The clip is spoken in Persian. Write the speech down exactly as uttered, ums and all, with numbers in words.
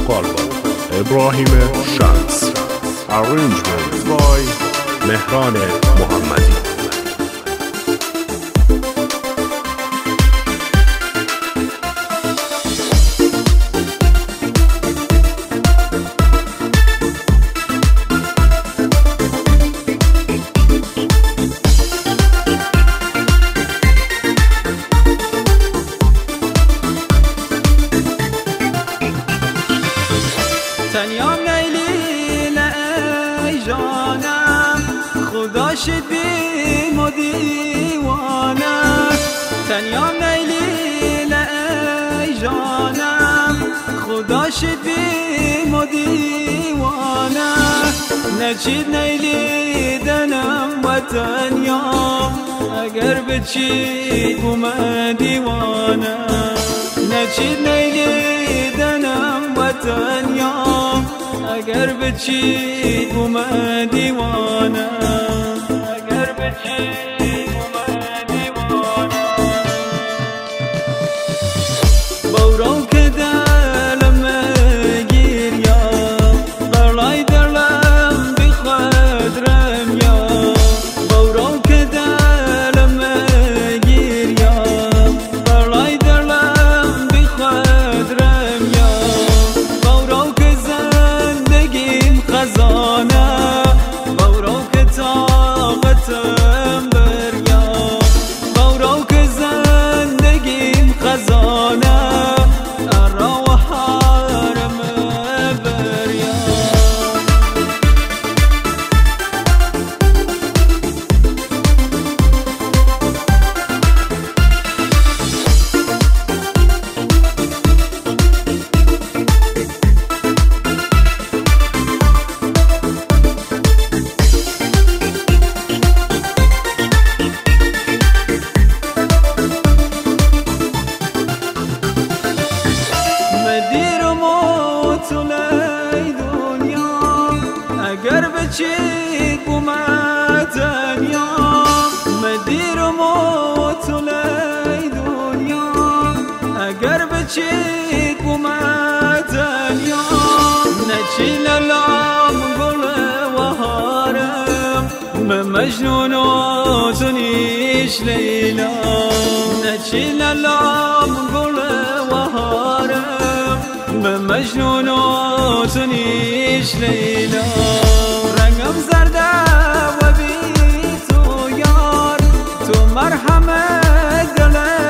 album Ibrahim Shams, arrangement by Mehran Mohammadi. تنیا میلی ای جانم خدا شد بیم و دیوانم تنیا میلی ای جانم خدا شد بیم و دیوانم نچید نیلی دنم و تنیا اگر بچید بوم دیوانم نچید نیلی دنم و تنیا اگر بچید بوم دیوانم اگر بچید بوم دیوانم بورو که دلم گیر یا برلای دلم بخدرم یا بورو که دلم گیر یا برلای دلم بخدرم یا بورو که زندگیم خزانه بورو که طاقتم بریا بورو که زندگیم خزانه ارا و حرم بریا مدیرم و طولی دنیا اگر بچید بوم تنیا مدیرم و طولی دنیا اگر بچید بوم تنیا نچی للام گل و هارم مجنون و تنیش لیلا نچی للام گل و هارم مجنون و تنیش لیلا رنگم زرده و بی تو یار تو مرحمت دل